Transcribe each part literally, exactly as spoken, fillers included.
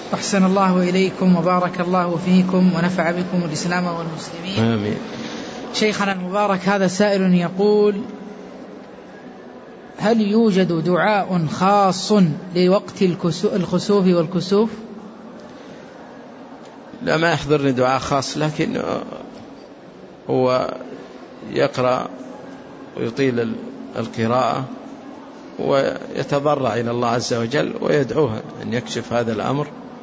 أحسن الله إليكم وبارك الله فيكم ونفع بكم الإسلام والمسلمين. آمين. شيخنا المبارك، هذا سائل يقول: هل يوجد دعاء خاص لوقت الخسوف والكسوف؟ لا، ما يحضرني دعاء خاص، لكن هو يقرأ ويطيل القراءة ويتضرع إلى الله عز وجل ويدعوها أن يكشف هذا الأمر،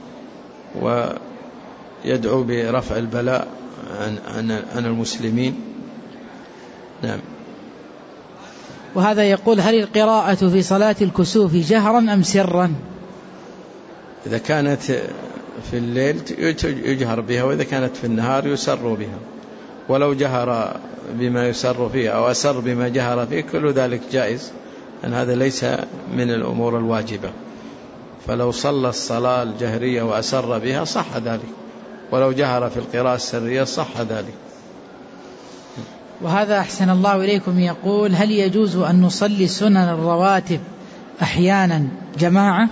ويدعو برفع البلاء عن, عن, عن المسلمين. نعم. وهذا يقول: هل القراءة في صلاة الكسوف جهرا أم سرا؟ إذا كانت في الليل يجهر بها، وإذا كانت في النهار يسر بها، ولو جهر بما يسر فيه أو أسر بما جهر فيه كل ذلك جائز، أن هذا ليس من الأمور الواجبة. فلو صلى الصلاة الجهرية وأسر بها صح ذلك، ولو جهر في القراءة السرية صح ذلك. وهذا أحسن الله إليكم يقول: هل يجوز أن نصلي سنن الرواتب أحيانا جماعة؟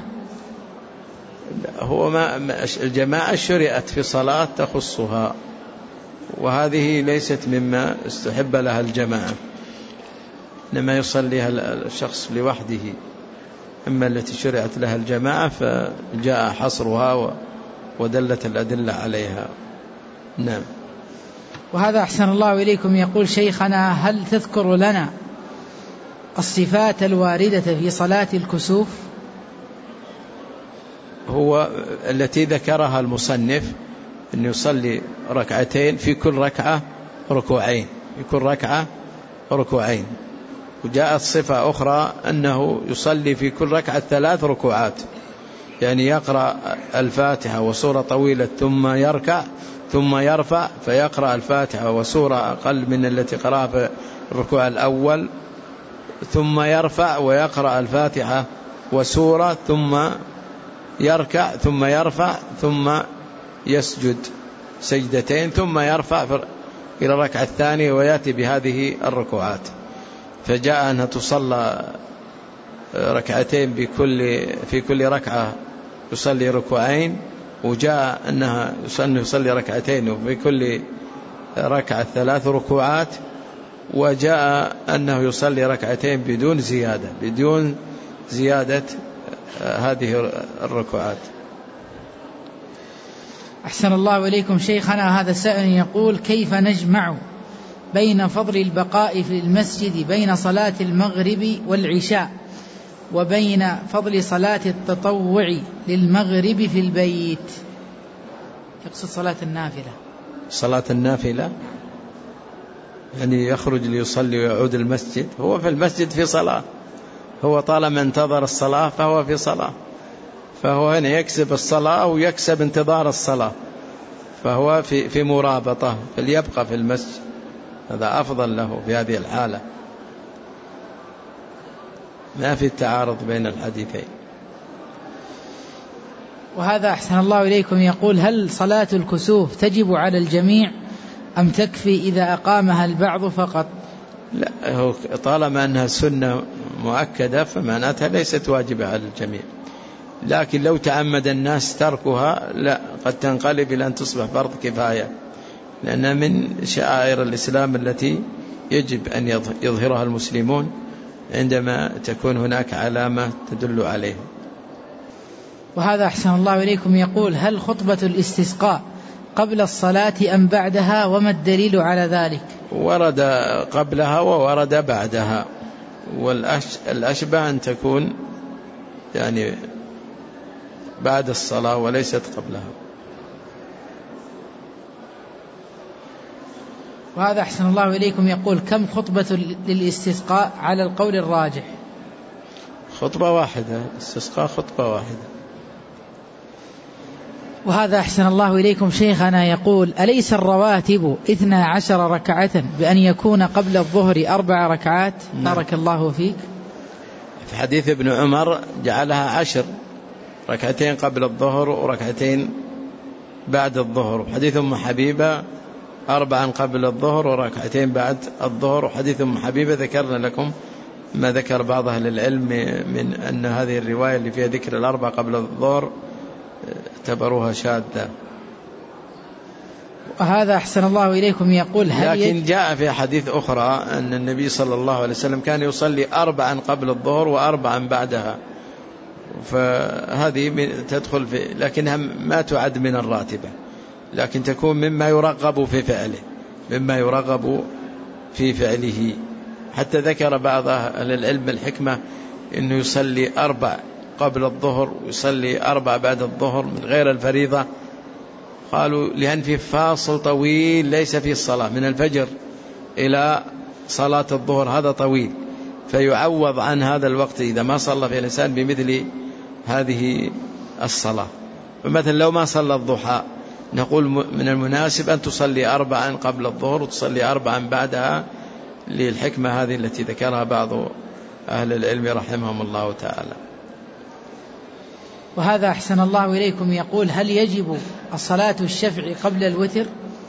هو ما الجماعة شرعت في صلاة تخصها، وهذه ليست مما استحب لها الجماعة، إنما يصليها الشخص لوحده. أما التي شرعت لها الجماعة فجاء حصرها ودلت الأدلة عليها. نعم. وهذا أحسن الله إليكم يقول: شيخنا، هل تذكر لنا الصفات الواردة في صلاة الكسوف؟ هو التي ذكرها المصنف أن يصلي ركعتين، في كل ركعة ركوعين، في كل ركعة ركوعين. وجاءت صفة أخرى أنه يصلي في كل ركعة ثلاث ركوعات، يعني يقرأ الفاتحة وسورة طويلة ثم يركع ثم يرفع، فيقرأ الفاتحة وسورة أقل من التي قرأها في الركوع الأول، ثم يرفع ويقرأ الفاتحة وسورة ثم يركع ثم يرفع ثم يسجد سجدتين ثم يرفع إلى الركعة الثانية ويأتي بهذه الركوعات. فجاء أنها تصلى ركعتين بكل في كل ركعة يصلي ركوعين، وجاء أنها يصلي ركعتين وفي كل ركعة ثلاث ركوعات، وجاء أنه يصلي ركعتين بدون زيادة بدون زيادة هذه الركوعات. أحسن الله إليكم شيخنا، هذا سائل يقول: كيف نجمع بين فضل البقاء في المسجد بين صلاة المغرب والعشاء وبين فضل صلاة التطوع للمغرب في البيت؟ يقصد صلاة النافلة. صلاة النافلة يعني يخرج ليصلي ويعود المسجد، هو في المسجد في صلاة، هو طالما انتظر الصلاة فهو في صلاة، فهو هنا يكسب الصلاة ويكسب انتظار الصلاة، فهو في في مرابطة، فليبقى في المسجد، هذا أفضل له في هذه الحالة، ما في التعارض بين الحديثين. وهذا أحسن الله إليكم يقول: هل صلاة الكسوف تجب على الجميع أم تكفي إذا أقامها البعض فقط؟ لا، هو طالما أنها سنة مؤكدة فمعناتها ليست واجبة على الجميع، لكن لو تعمد الناس تركها لا، قد تنقلب إلى أن تصبح فرض كفاية، لأنها من شعائر الإسلام التي يجب أن يظهرها المسلمون عندما تكون هناك علامة تدل عليه. وهذا أحسن الله إليكم يقول: هل خطبة الاستسقاء قبل الصلاة أم بعدها، وما الدليل على ذلك؟ ورد قبلها وورد بعدها، والأشبه أن تكون يعني بعد الصلاة وليست قبلها. وهذا أحسن الله إليكم يقول: كم خطبة للاستسقاء على القول الراجح؟ خطبة واحدة، الاستسقاء خطبة واحدة. وهذا أحسن الله إليكم شيخنا يقول: أليس الرواتب اثنى عشر ركعة بأن يكون قبل الظهر أربع ركعات؟ بارك الله فيك. في حديث ابن عمر جعلها عشر، ركعتين قبل الظهر وركعتين بعد الظهر. وحديث أم حبيبة أربعا قبل الظهر وركعتين بعد الظهر. وحديث أم حبيبة ذكرنا لكم ما ذكر بعض أهل العلم من أن هذه الرواية اللي فيها ذكر الأربع قبل الظهر اعتبروها شاذة. وهذا أحسن الله إليكم يقول هل لكن جاء في حديث أخرى أن النبي صلى الله عليه وسلم كان يصلي أربعا قبل الظهر وأربعا بعدها، فهذه تدخل في، لكنها ما تعد من الراتبة، لكن تكون مما يرغب في فعله، مما يرغب في فعله. حتى ذكر بعض أهل العلم الحكمة أنه يصلي أربع قبل الظهر ويصلي أربع بعد الظهر من غير الفريضة. قالوا لأن في فاصل طويل ليس في الصلاة من الفجر إلى صلاة الظهر، هذا طويل، فيعوض عن هذا الوقت إذا ما صلى في الإنسان بمثل هذه الصلاة. فمثلا لو ما صلى الضحى نقول من المناسب أن تصلي أربعا قبل الظهر وتصلي أربعا بعدها، للحكمة هذه التي ذكرها بعض أهل العلم رحمهم الله تعالى. وهذا أحسن الله إليكم يقول هل يجب الصلاة الشفع قبل الوتر؟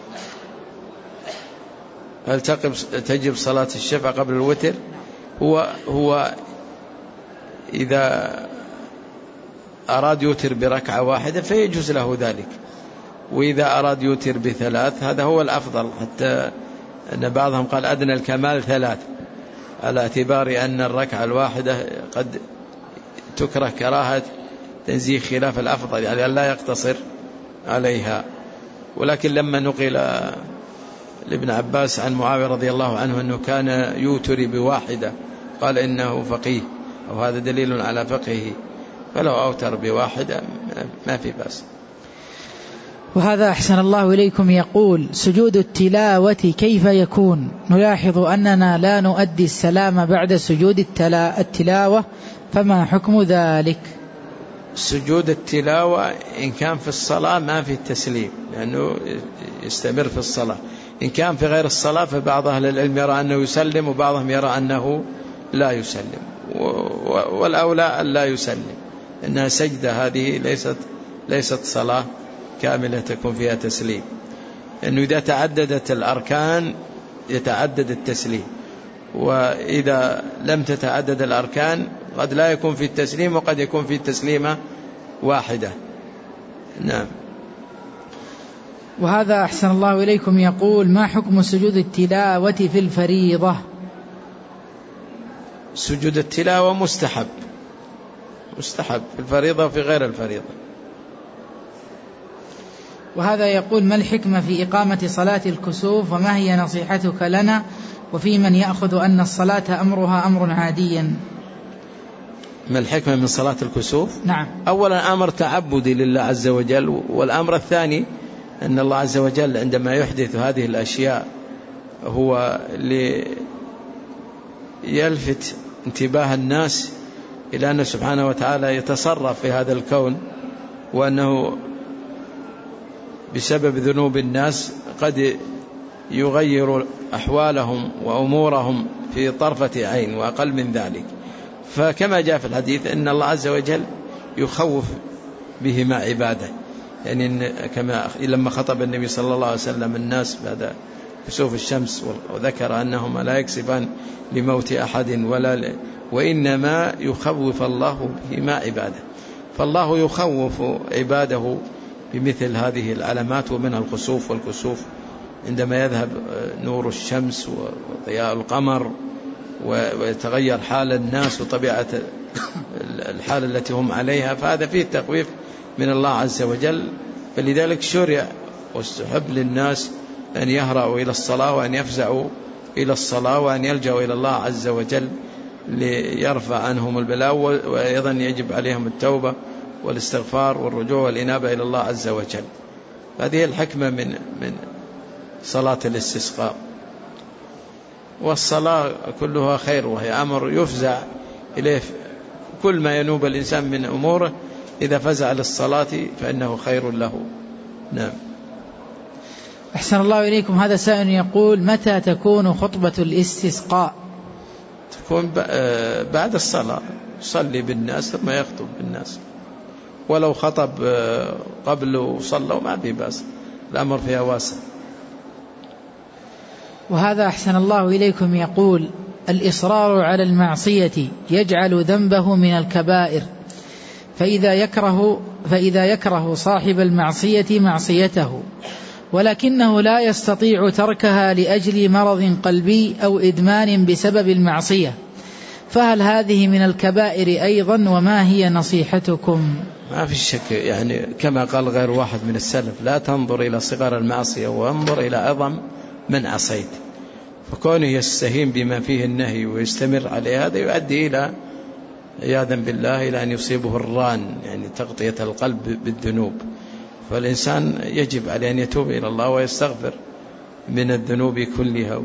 هل تجب صلاة الشفع قبل الوتر؟ هو, هو إذا أراد يوتر بركعة واحدة فيجوز له ذلك، وإذا أراد يوتر بثلاث هذا هو الأفضل، حتى أن بعضهم قال أدنى الكمال ثلاث، على اعتبار أن الركعة الواحدة قد تكره كراهة تنزيه خلاف الأفضل، يعني لا يقتصر عليها. ولكن لما نقل لابن عباس عن معاوية رضي الله عنه أنه كان يوتر بواحدة قال إنه فقيه، أو هذا دليل على فقهه، فلو أوتر بواحدة ما في بأس. وهذا أحسن الله إليكم يقول سجود التلاوة كيف يكون؟ نلاحظ أننا لا نؤدي السلام بعد سجود التلاوة، فما حكم ذلك؟ سجود التلاوة إن كان في الصلاة ما في التسليم، لأنه يستمر في الصلاة. إن كان في غير الصلاة فبعض أهل العلم يرى أنه يسلم، وبعضهم يرى أنه لا يسلم، والأولى أن لا يسلم، إنها سجدة هذه ليست ليست صلاة كاملة تكون فيها تسليم، لأنه إذا تعددت الأركان يتعدد التسليم، وإذا لم تتعدد الأركان قد لا يكون في التسليم وقد يكون في التسليمة واحدة. نعم. وهذا أحسن الله إليكم يقول ما حكم سجود التلاوة في الفريضة؟ سجود التلاوة مستحب، مستحب في الفريضة وفي غير الفريضة. وهذا يقول ما الحكمة في إقامة صلاة الكسوف، وما هي نصيحتك لنا وفي من يأخذ أن الصلاة أمرها أمر عاديا؟ ما الحكمة من صلاة الكسوف؟ نعم. أولا أمر تعبدي لله عز وجل، والأمر الثاني أن الله عز وجل عندما يحدث هذه الأشياء هو ليلفت انتباه الناس إلى أنه سبحانه وتعالى يتصرف في هذا الكون، وأنه بسبب ذنوب الناس قد يغير أحوالهم وأمورهم في طرفة عين وأقل من ذلك. فكما جاء في الحديث أن الله عز وجل يخوف بهما عباده، يعني كما لما خطب النبي صلى الله عليه وسلم الناس بعد كسوف الشمس وذكر أنهما لا يكسبان لموت أحد ولا ل... وإنما يخوف الله بهما عباده، فالله يخوف عباده بمثل هذه العلامات، ومن الخسوف والكسوف عندما يذهب نور الشمس وضياء القمر ويتغير حال الناس وطبيعة الحال التي هم عليها، فهذا فيه تخويف من الله عز وجل. فلذلك شرع واستحب للناس أن يهرعوا إلى الصلاة وأن يفزعوا إلى الصلاة وأن يلجأوا إلى الله عز وجل ليرفع عنهم البلاء، وأيضا يجب عليهم التوبة والاستغفار والرجوع والإنابة إلى الله عز وجل. هذه الحكمة من من صلاة الاستسقاء. والصلاة كلها خير، وهي أمر يفزع إليه، كل ما ينوب الإنسان من أموره إذا فزع للصلاة فإنه خير له. نعم. أحسن الله إليكم. هذا سائل يقول متى تكون خطبة الاستسقاء؟ تكون بعد الصلاة، يصلي بالناس ثم يخطب بالناس، ولو خطب قبل وصلوا ما في بأس، الأمر فيها واسع. وهذا أحسن الله إليكم يقول الإصرار على المعصية يجعل ذنبه من الكبائر، فإذا يكره فإذا يكره صاحب المعصية معصيته ولكنه لا يستطيع تركها لأجل مرض قلبي أو إدمان بسبب المعصية، فهل هذه من الكبائر أيضا؟ وما هي نصيحتكم؟ ما في شك، يعني كما قال غير واحد من السلف: لا تنظر إلى صغر المعصية وانظر إلى عظم من عصيت. فكونه يستهين بما فيه النهي ويستمر عليه هذا يؤدي إلى عياذا بالله إلى أن يصيبه الران، يعني تغطية القلب بالذنوب. فالإنسان يجب عليه أن يتوب إلى الله ويستغفر من الذنوب كلها.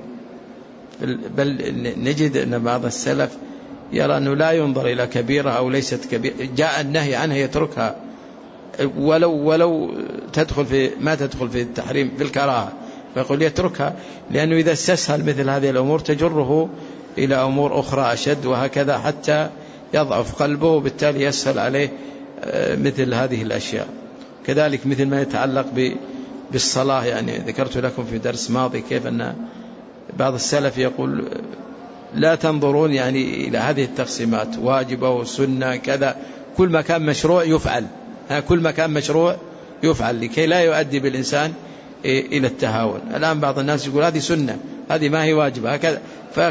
بل نجد أن بعض السلف يرى أنه لا ينظر إلى كبيرة أو ليست كبيرة، جاء النهي عنها يتركها ولو ولو تدخل في ما تدخل في التحريم في الكراهة، فيقول يتركها، لأنه إذا استسهل مثل هذه الأمور تجره إلى أمور أخرى أشد، وهكذا حتى يضعف قلبه وبالتالي يسهل عليه مثل هذه الأشياء. كذلك مثل ما يتعلق بالصلاة، يعني ذكرت لكم في درس ماضي كيف أن بعض السلف يقول لا تنظرون يعني إلى هذه التقسيمات واجبة وسنة كذا، كل ما كان مشروع يفعل، كل ما كان مشروع يفعل لكي لا يؤدي بالإنسان إلى التهاون. الآن بعض الناس يقول هذه سنة هذه ما هي واجبة هكذا،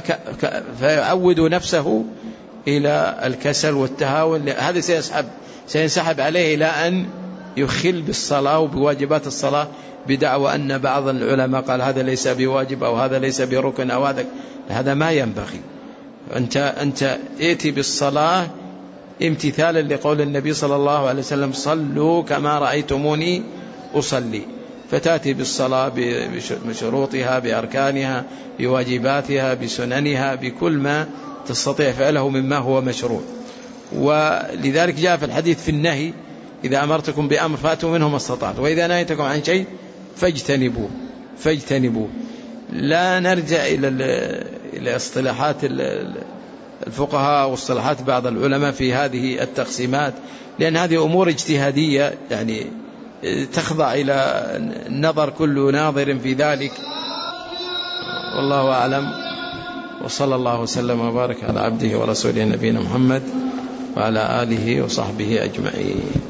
فيعودوا نفسه إلى الكسل والتهاون. هذا سيسحب سينسحب عليه إلى أن يخل بالصلاة وبواجبات الصلاة بدعوى أن بعض العلماء قال هذا ليس بواجب أو هذا ليس بركن أو هذا هذا ما ينبغي. أنت أنت ائتي بالصلاة امتثالا لقول النبي صلى الله عليه وسلم: صلوا كما رأيتموني أصلي. فتأتي بالصلاة بشروطها بأركانها بواجباتها بسننها بكل ما تستطيع فعله مما هو مشروع. ولذلك جاء في الحديث في النهي: إذا أمرتكم بأمر فاتوا منه ما استطعت، وإذا نهيتكم عن شيء فاجتنبوه فاجتنبوه. لا نرجع إلى إلى اصطلاحات الفقهاء واصطلاحات بعض العلماء في هذه التقسيمات، لأن هذه أمور اجتهادية يعني تخضع إلى النظر كل ناظر في ذلك. والله أعلم، وصلى الله وسلم وبارك على عبده ورسوله نبينا محمد وعلى آله وصحبه أجمعين.